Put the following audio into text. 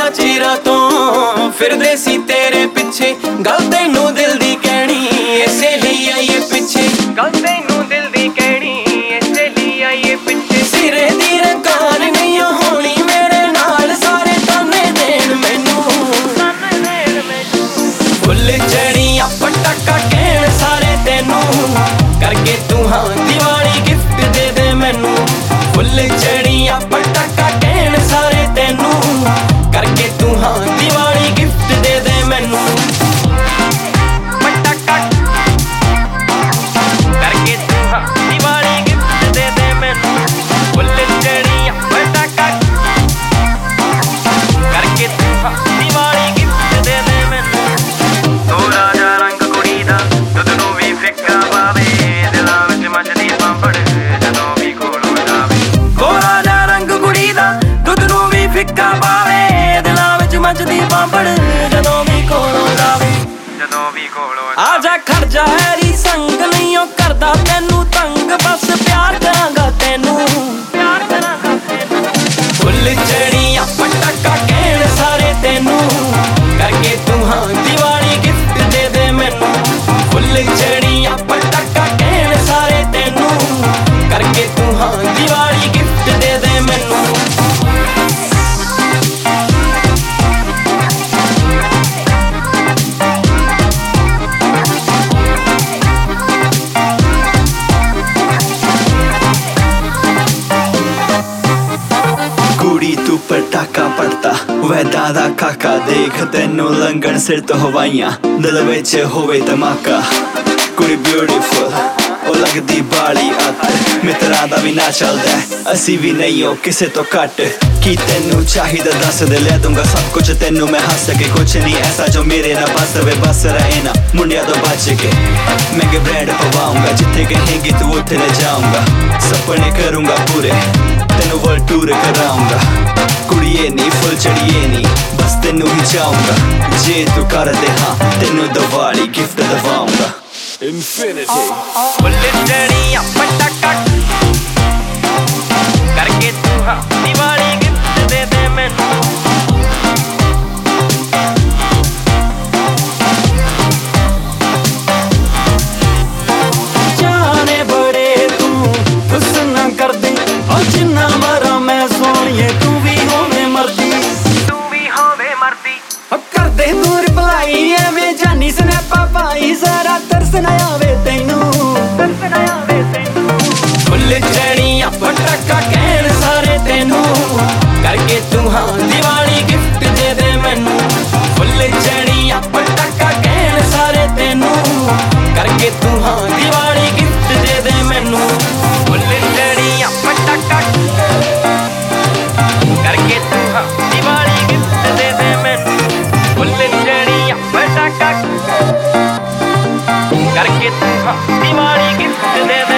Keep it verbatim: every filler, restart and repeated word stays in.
ਚਿਰਾਂ ਤੋਂ ਫਿਰਦੇ ਸੀ ਤੇਰੇ ਪਿੱਛੇ, ਗੱਲ ਤੈਨੂੰ ਦਿਲ ਦੀ ਕਹਿਣੀ ਇਸੇ ਲਈ ਆਈਏ ਪਿੱਛੇ, ਗੱਲ ਤੈਨੂੰ ਦਿਲ ਦੀ ਕਹਿਣੀ ਇਸੇ ਲਈ ਆਈਏ ਪਿੱਛੇ। ਸਿਰੇ ਦੀ ਰਕਾਨ ਨਹੀਂ ਹੋਣੀ ਮੇਰੇ ਨਾਲ, ਸਾਰੇ ਤਾਨੇ ਦੇਣ ਮੈਨੂੰ, ਫੁੱਲ ਚੜੀਆਂ ਪਟਾਕਾ ਕਹਿਣ ਸਾਰੇ ਤੈਨੂੰ, ਕਰਕੇ ਤੂੰ ਹਾਂ ਦੀਵਾਲੀ ਗਿਫਟ ਦੇ ਦੇ ਮੈਨੂੰ। ਫੁੱਲ ਚੜੀਆਂ ਪਟਾਕਾ ਕਹਿਣ ਸਾਰੇ ਤੈਨੂੰ, ਕਰਕੇ ਤੂੰ ਹਾਂ ਦੀਵਾਲੀ ਗਿਫਟ ਦੇ ਦੇ ਮੈਨੂੰ। ਪਟਾਕਾ ਕਰਕੇ ਤੂੰ ਹਾਂ ਦੀਵਾਲੀ ਗਿਫਟ ਦੇ ਦੇ ਮੈਨੂੰ। ਫੁੱਲ ਚੜੀਆਂ ਪਟਾਕਾ ਕਰਕੇ ਤੂੰ ਹਾਂ ਦੀਵਾਲੀ ਗਿਫਟ ਦੇ ਦੇ ਮੈਨੂੰ। ਗੋਰਾ ਜਿਹਾ ਰੰਗ ਕੁੜੀ ਦਾ ਦੁੱਧ ਨੂੰ ਵੀ ਫਿੱਕਾ ਪਾਵੇ, ਦਿਲਾਂ ਵਿੱਚ ਮੱਚਦੀ ਪਾਪੜ ਜਦੋਂ ਵੀ ਕੋਲੋਂ ਜਾਵੇ। ਗੋਰਾ ਜਿਹਾ ਰੰਗ ਕੁੜੀ ਦਾ ਦੁੱਧ ਨੂੰ ਵੀ ਫਿੱਕਾ ਪਾਵੇ, ਦਿਲਾਂ ਵਿੱਚ ਮੱਚਦੀ ਪਾਪੜ ਜਦੋਂ ਵੀ ਕੋਲੋਂ ਜਾਵੇ। ਜਦੋਂ ਵੀ ਕੋਲੋਂ ਆ ਜਾ ਖੜ ਜਾ ਹੈਰੀ ਸੰਗ ਨਹੀਂ ਉਹ ਕਰਦਾ ਤੈਨੂੰ ਤੰਗ, ਬਸ ਪਿਆਰ ਕਰਾਂਗਾ ਤੈਨੂੰ, ਪਿਆਰ ਕਰਾਂਗਾ ਤੈਨੂੰ। ਫੁੱਲ ਚੜੀਆਂ ਪਟਾਕਾ ਕਹਿਣ ਸਾਰੇ ਤੈਨੂੰ, ਕਰਕੇ ਤੂੰ ਹਾਂ ਦੀਵਾਲੀ ਗਿਫਟ ਦੇ ਦੇ ਮੈਨੂੰ। ਫੁੱਲ ਚੜੀਆਂ ਪਟਾਕਾ ਕਹਿਣ ਸਾਰੇ ਤੈਨੂੰ, ਕਰਕੇ ਤੂੰ ਹਾਂ ਦੀਵਾਲੀ ਗਿਫਟ ਦੇ ਦੇ ਮੈਨੂੰ। ਕੁੜੀ ਤੂੰ ਪਟਾਕਾ ਪੜਤਾ ਵੈ ਦਾਦਾ ਕਾਕਾ, ਦੇਖ ਤੈਨੂੰ ਲੰਘਣ ਸਿਰ ਤੋਂ ਹਵਾਈਆਂ, ਦਿਲ ਵਿੱਚ ਹੋਵੇ ਧਮਾਕਾ। ਕੁੜੀ ਬਿਊਟੀਫੁਲ ਉਹ ਲੱਗਦੀ ਬਾਲੀ ਅੱਤ, ਮਿੱਤਰਾਂ ਦਾ ਵੀ ਨਾ ਚੱਲਦਾ ਅਸੀਂ ਵੀ ਨਹੀਂ ਹੋ ਕਿਸੇ ਤੋਂ ਘੱਟ। ਕੀ ਤੈਨੂੰ ਚਾਹੀਦਾ ਦੱਸ ਦੇ ਲੈ ਦੂੰਗਾ ਸਭ ਕੁਝ ਤੈਨੂੰ ਮੈਂ, ਹੱਸ ਕੇ ਕੁਛ ਨਹੀਂ ਐਸਾ ਜੋ ਮੇਰੇ ਨਾਲ ਬਸ ਵੇ, ਬਸ ਰਹੇ ਨਾ ਮੁੰਡਿਆਂ ਤੋਂ ਬਚ ਕੇ। ਮਹਿੰਗੇ ਬ੍ਰੈਂਡ ਪਵਾਉਂਗਾ ਜਿੱਥੇ ਕਹੇਂਗੀ ਤੂੰ ਉੱਥੇ ਲੈ ਜਾਊਂਗਾ, ਸੁਪਨੇ ਕਰੂੰਗਾ ਪੂਰੇ ਤੈਨੂੰ ਵਰਲਡ ਟੂਰ ਕਰਾਉਂਗਾ। ਕੁੜੀਏ ਨੀ ਫੁੱਲ ਚੜੀਏ ਨੀ ਬਸ ਤੈਨੂੰ ਹੀ ਚਾਹੂੰਗਾ, ਜੇ ਤੂੰ ਕਰਦੇ ਹਾਂ ਤੈਨੂੰ ਦੀਵਾਲੀ ਗਿਫਟ ਦਵਾਉਂਗਾ। Infinity ਫੁੱਲ ਚੜੀਆਂ ਪਟਾਕਾ ਕਰਕੇ ਤੂੰ ਹਾਂ ਦੀਵਾਲੀ ਗਿਫਟ ਦੇ ਦੇ ਮੈਨੂੰ। ਜਾਣੇ ਬੜੇ ਤੂੰ ਹੁਸਨ ਕਰਦੇ ਉਹ ਜਿੰਨਾ ਮਰਾਂ ਮੈਂ ਸੋਹਣੀਏ, ਤੂੰ ਵੀ ਹੋਵੇਂ ਮਰਦੀ, ਤੂੰ ਵੀ ਹੋਵੇ ਮਰਦੀ। ਕਰਦੇ ਤੂੰ ਰਿਪਲਾਈ ਐਵੇਂ ਜਾਨੀ ਸਨੈਪਾ ਪਾਈ, ਜ਼ਰਾ ਤਰਸ ਨਾ ਆਵੇ ਤੈਨੂੰ, ਤਰਸ ਨਾ ਆਵੇ ਤੈਨੂੰ। ਫੁੱਲ ਚੜੀਆਂ ਪਟਾਕਾ ਕਹਿਣ ਸਾਰੇ ਤੈਨੂੰ, ਕਰਕੇ ਤੂੰ ਹਾਂ ਦੀਵਾਲੀ ਗਿਫਟ ਦੇ ਦੇ ਮੈਨੂੰ। ਫੁੱਲ ਚੜੀਆਂ ਪਟਾਕਾ ਕਹਿਣ ਸਾਰੇ ਤੈਨੂੰ, ਕਰਕੇ ਤੂੰ ਹਾਂ ਦੀਵਾਲੀ ਗਿਫਟ ਦੇ ਦੇ ਮੈਨੂੰ। ਫੁੱਲ ਚੜੀਆਂ ਪਟਾਕਾ ਕਰਕੇ ਤੂੰ ਹਾਂ ਦੀਵਾਲੀ ਗਿਫਟ ਦੇ ਦੇ ਮੈਨੂੰ। ਫੁੱਲ ਚੜੀਆਂ ਪਟਾਕਾ ਕਰਕੇ ਤੂੰ ਹਾਂ ਦੀਵਾਲੀ ਗਿਫਟ ਦੇ ਦੇ